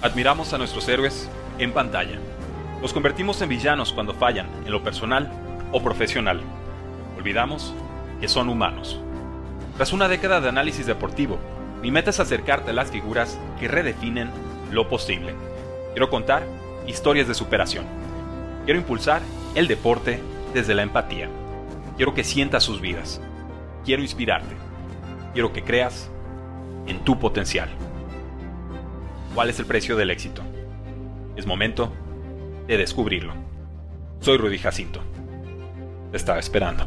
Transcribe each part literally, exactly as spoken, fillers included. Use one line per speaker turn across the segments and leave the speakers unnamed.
Admiramos a nuestros héroes en pantalla. Los convertimos en villanos cuando fallan, en lo personal o profesional. Olvidamos que son humanos. Tras una década de análisis deportivo, mi meta es acercarte a las figuras que redefinen lo posible. Quiero contar historias de superación. Quiero impulsar el deporte desde la empatía. Quiero que sientas sus vidas. Quiero inspirarte. Quiero que creas en tu potencial. ¿Cuál es el precio del éxito? Es momento de descubrirlo. Soy Rudy Jacinto. Te estaba esperando.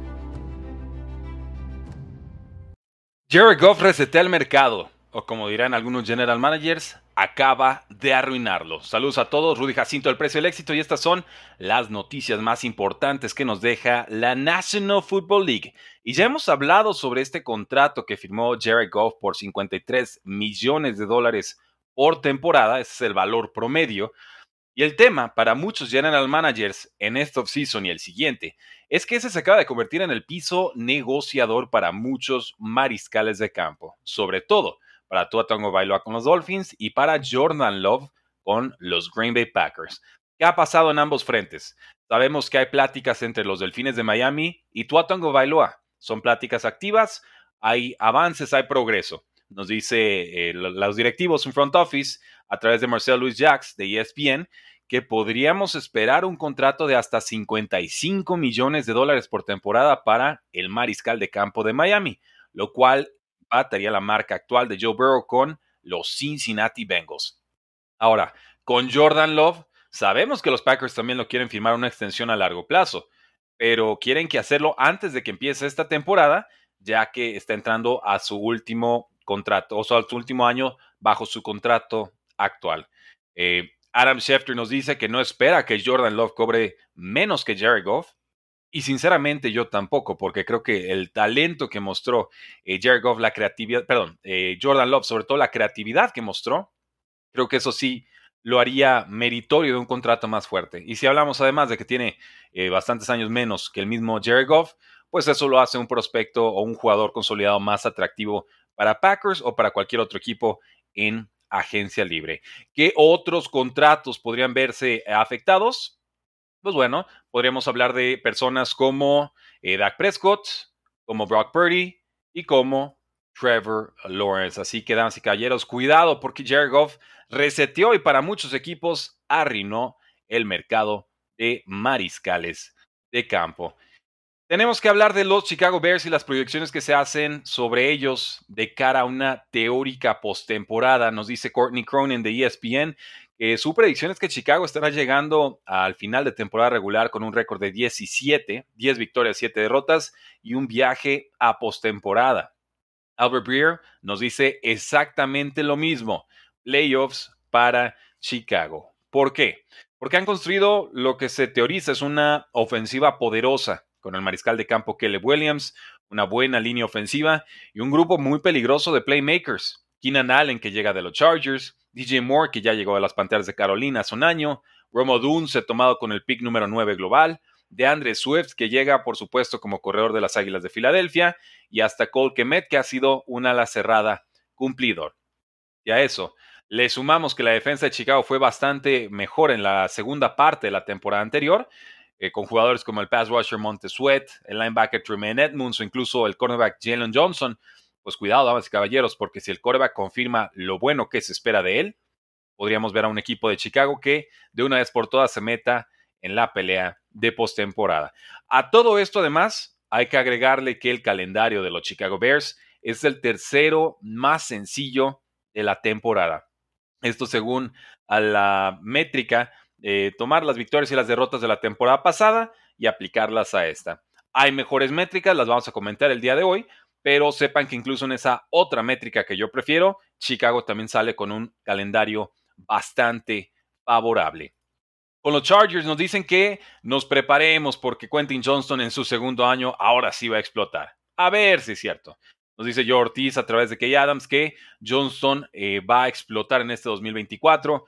Jared Goff resetea el mercado, o como dirán algunos general managers, acaba de arruinarlo. Saludos a todos, Rudy Jacinto, el precio del éxito, y estas son las noticias más importantes que nos deja la National Football League. Y ya hemos hablado sobre este contrato que firmó Jared Goff por cincuenta y tres millones de dólares por temporada, ese es el valor promedio. Y el tema para muchos general managers en este offseason y el siguiente es que ese se acaba de convertir en el piso negociador para muchos mariscales de campo, sobre todo para Tua Tagovailoa con los Dolphins y para Jordan Love con los Green Bay Packers. ¿Qué ha pasado en ambos frentes? Sabemos que hay pláticas entre los Delfines de Miami y Tua Tagovailoa. Son pláticas activas, hay avances, hay progreso. Nos dice eh, los directivos en front office a través de Marcel Louis-Jacques de E S P N que podríamos esperar un contrato de hasta cincuenta y cinco millones de dólares por temporada para el mariscal de campo de Miami, lo cual empataría la marca actual de Joe Burrow con los Cincinnati Bengals. Ahora, con Jordan Love, sabemos que los Packers también lo quieren firmar una extensión a largo plazo, pero quieren que hacerlo antes de que empiece esta temporada, ya que está entrando a su último contrato, o sea, su último año bajo su contrato actual. Eh, Adam Schefter nos dice que no espera que Jordan Love cobre menos que Jared Goff, y sinceramente yo tampoco, porque creo que el talento que mostró eh, Jared Goff, la creatividad, perdón, eh, Jordan Love, sobre todo la creatividad que mostró, creo que eso sí lo haría meritorio de un contrato más fuerte. Y si hablamos además de que tiene eh, bastantes años menos que el mismo Jared Goff, pues eso lo hace un prospecto o un jugador consolidado más atractivo para Packers o para cualquier otro equipo en agencia libre. ¿Qué otros contratos podrían verse afectados? Pues bueno, podríamos hablar de personas como eh, Dak Prescott, como Brock Purdy y como Trevor Lawrence. Así que, damas y caballeros, cuidado porque Jared Goff reseteó y para muchos equipos arruinó el mercado de mariscales de campo. Tenemos que hablar de los Chicago Bears y las proyecciones que se hacen sobre ellos de cara a una teórica postemporada. Nos dice Courtney Cronin de E S P N que su predicción es que Chicago estará llegando al final de temporada regular con un récord de diecisiete, diez victorias, siete derrotas y un viaje a postemporada. Albert Breer nos dice exactamente lo mismo. Playoffs para Chicago. ¿Por qué? Porque han construido lo que se teoriza es una ofensiva poderosa con el mariscal de campo Caleb Williams, una buena línea ofensiva y un grupo muy peligroso de playmakers. Keenan Allen, que llega de los Chargers, D J Moore, que ya llegó de las Panteras de Carolina hace un año, Rome Odunze, tomado con el pick número nueve global, DeAndre Swift, que llega, por supuesto, como corredor de las Águilas de Filadelfia, y hasta Cole Kmet, que ha sido un ala cerrada cumplidor. Y a eso le sumamos que la defensa de Chicago fue bastante mejor en la segunda parte de la temporada anterior, eh, con jugadores como el pass rusher Montez Sweat, el linebacker Tremaine Edmunds o incluso el cornerback Jalen Johnson. Pues cuidado, damas y caballeros, porque si el quarterback confirma lo bueno que se espera de él, podríamos ver a un equipo de Chicago que de una vez por todas se meta en la pelea de postemporada. A todo esto, además, hay que agregarle que el calendario de los Chicago Bears es el tercero más sencillo de la temporada. Esto según a la métrica, eh, tomar las victorias y las derrotas de la temporada pasada y aplicarlas a esta. Hay mejores métricas, las vamos a comentar el día de hoy, pero sepan que incluso en esa otra métrica que yo prefiero, Chicago también sale con un calendario bastante favorable. Con los Chargers nos dicen que nos preparemos porque Quentin Johnston en su segundo año ahora sí va a explotar. A ver si es cierto. Nos dice Joe Ortiz a través de Kay Adams que Johnston eh, va a explotar en este dos mil veinticuatro.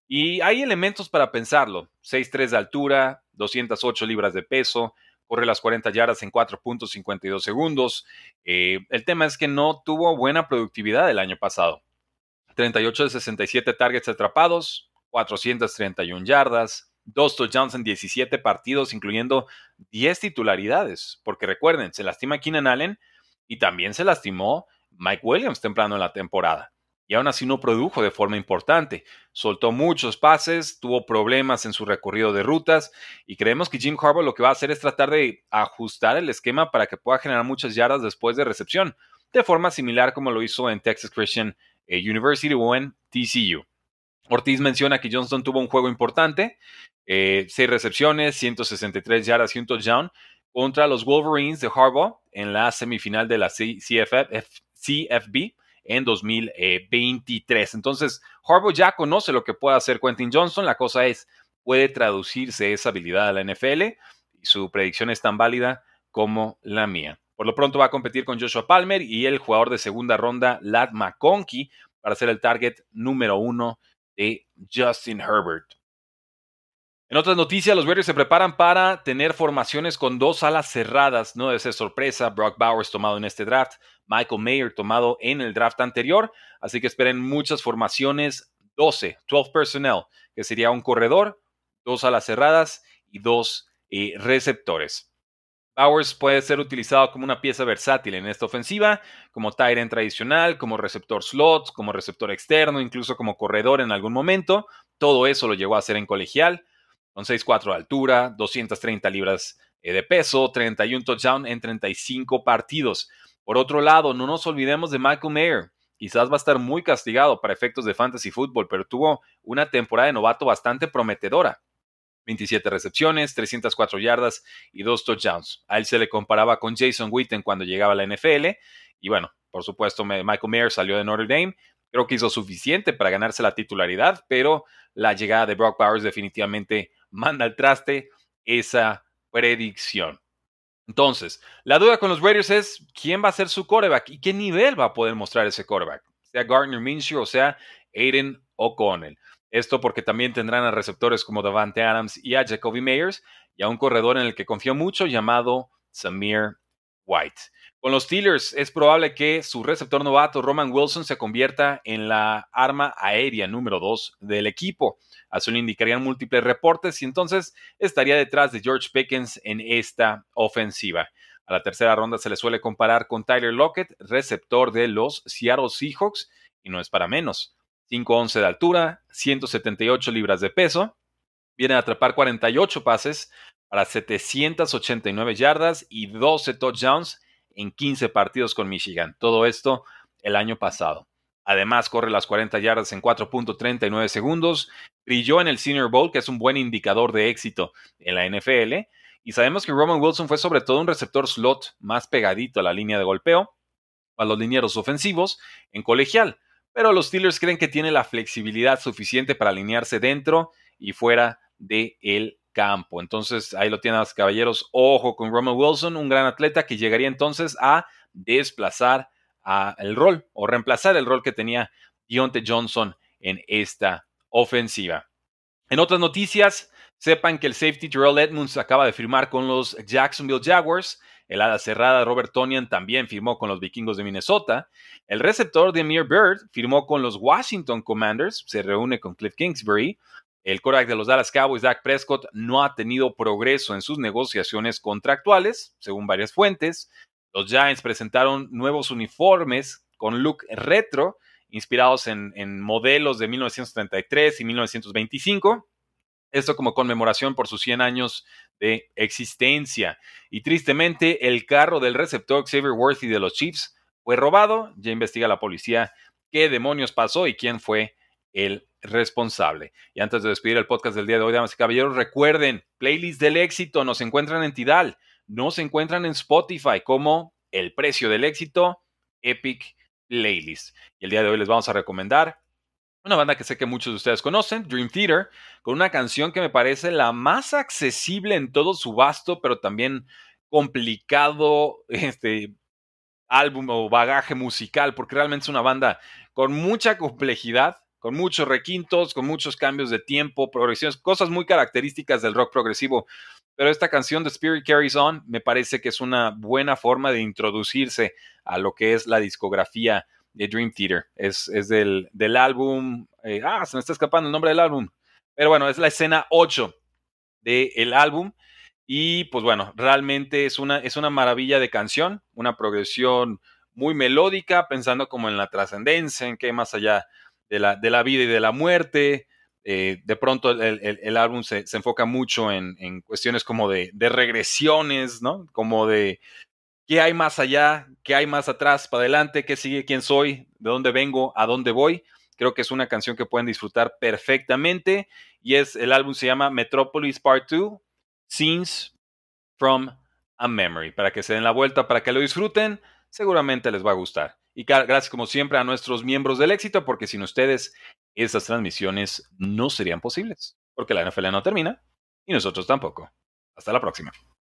Y hay elementos para pensarlo. seis tres de altura, doscientas ocho libras de peso, corre las cuarenta yardas en cuatro punto cincuenta y dos segundos. Eh, el tema es que no tuvo buena productividad el año pasado. treinta y ocho de sesenta y siete targets atrapados, cuatrocientas treinta y una yardas, dos touchdowns en diecisiete partidos, incluyendo diez titularidades. Porque recuerden, se lastima Keenan Allen y también se lastimó Mike Williams temprano en la temporada. Y aún así no produjo de forma importante. Soltó muchos pases, tuvo problemas en su recorrido de rutas y creemos que Jim Harbaugh lo que va a hacer es tratar de ajustar el esquema para que pueda generar muchas yardas después de recepción, de forma similar como lo hizo en Texas Christian University o en T C U. Ortiz menciona que Johnston tuvo un juego importante, eh, seis recepciones, ciento sesenta y tres yardas y un touchdown contra los Wolverines de Harbaugh en la semifinal de la C F B en dos mil veintitrés. Entonces, Harbaugh ya conoce lo que puede hacer Quentin Johnston. La cosa es, ¿puede traducirse esa habilidad a la N F L? Y su predicción es tan válida como la mía. Por lo pronto va a competir con Joshua Palmer y el jugador de segunda ronda, Ladd McConkey, para ser el target número uno de Justin Herbert. En otras noticias, los Raiders se preparan para tener formaciones con dos alas cerradas. No debe ser sorpresa. Brock Bowers tomado en este draft, Michael Mayer tomado en el draft anterior. Así que esperen muchas formaciones. doce, doce personnel, que sería un corredor, dos alas cerradas y dos eh, receptores. Bowers puede ser utilizado como una pieza versátil en esta ofensiva, como tight end tradicional, como receptor slot, como receptor externo, incluso como corredor en algún momento. Todo eso lo llegó a hacer en colegial, con seis cuatro de altura, doscientas treinta libras de peso, treinta y un touchdowns en treinta y cinco partidos. Por otro lado, no nos olvidemos de Michael Mayer. Quizás va a estar muy castigado para efectos de fantasy fútbol, pero tuvo una temporada de novato bastante prometedora. veintisiete recepciones, trescientas cuatro yardas y dos touchdowns. A él se le comparaba con Jason Witten cuando llegaba a la N F L. Y bueno, por supuesto, Michael Mayer salió de Notre Dame. Creo que hizo suficiente para ganarse la titularidad, pero la llegada de Brock Bowers definitivamente manda al traste esa predicción. Entonces, la duda con los Raiders es quién va a ser su quarterback y qué nivel va a poder mostrar ese quarterback, sea Gardner Minshew o sea Aiden O'Connell. Esto porque también tendrán a receptores como Davante Adams y a Jacoby Meyers y a un corredor en el que confió mucho llamado Samir White. Con los Steelers es probable que su receptor novato Roman Wilson se convierta en la arma aérea número dos del equipo. Así lo indicarían múltiples reportes y entonces estaría detrás de George Pickens en esta ofensiva. A la tercera ronda se le suele comparar con Tyler Lockett, receptor de los Seattle Seahawks, y no es para menos. cinco once de altura, ciento setenta y ocho libras de peso. Viene a atrapar cuarenta y ocho pases para setecientas ochenta y nueve yardas y doce touchdowns en quince partidos con Michigan. Todo esto el año pasado. Además, corre las cuarenta yardas en cuatro punto treinta y nueve segundos. Brilló en el Senior Bowl, que es un buen indicador de éxito en la N F L. Y sabemos que Roman Wilson fue sobre todo un receptor slot más pegadito a la línea de golpeo, a los linieros ofensivos, en colegial. Pero los Steelers creen que tiene la flexibilidad suficiente para alinearse dentro y fuera del campo. Entonces, ahí lo tienen los caballeros. Ojo con Roman Wilson, un gran atleta que llegaría entonces a desplazar a el rol o reemplazar el rol que tenía Diontae Johnson en esta ofensiva. En otras noticias, sepan que el safety Terrell Edmunds acaba de firmar con los Jacksonville Jaguars. El ala cerrada Robert Tonyan también firmó con los Vikingos de Minnesota. El receptor Damiere Byrd firmó con los Washington Commanders. Se reúne con Cliff Kingsbury. El quarterback de los Dallas Cowboys, Dak Prescott, no ha tenido progreso en sus negociaciones contractuales, según varias fuentes. Los Giants presentaron nuevos uniformes con look retro, inspirados en, en modelos de mil novecientos treinta y tres y mil novecientos veinticinco. Esto como conmemoración por sus cien años de existencia. Y tristemente, el carro del receptor Xavier Worthy de los Chiefs fue robado. Ya investiga la policía qué demonios pasó y quién fue el responsable. Y antes de despedir el podcast del día de hoy, damas y caballeros, recuerden, playlist del éxito nos encuentran en Tidal, nos encuentran en Spotify como El Precio del Éxito, Epic Playlist. Y el día de hoy les vamos a recomendar una banda que sé que muchos de ustedes conocen, Dream Theater, con una canción que me parece la más accesible en todo su vasto, pero también complicado este, álbum o bagaje musical, porque realmente es una banda con mucha complejidad, con muchos requintos, con muchos cambios de tiempo, progresiones, cosas muy características del rock progresivo. Pero esta canción The Spirit Carries On me parece que es una buena forma de introducirse a lo que es la discografía de Dream Theater. Es, es del, del álbum, eh, ah, se me está escapando el nombre del álbum, pero bueno, es la escena ocho del álbum. Y pues bueno, realmente es una, es una maravilla de canción, una progresión muy melódica, pensando como en la trascendencia, en que hay más allá de la, de la vida y de la muerte. Eh, de pronto el, el, el álbum se, se, enfoca mucho en, en cuestiones como de, de regresiones, ¿no? Como de qué hay más allá, qué hay más atrás, para adelante, qué sigue, quién soy, de dónde vengo, a dónde voy. Creo que es una canción que pueden disfrutar perfectamente. Y es, el álbum se llama Metropolis Part dos, Scenes from a Memory. Para que se den la vuelta, para que lo disfruten, seguramente les va a gustar. Y gracias como siempre a nuestros miembros del éxito, porque sin ustedes esas transmisiones no serían posibles. Porque la N F L no termina y nosotros tampoco. Hasta la próxima.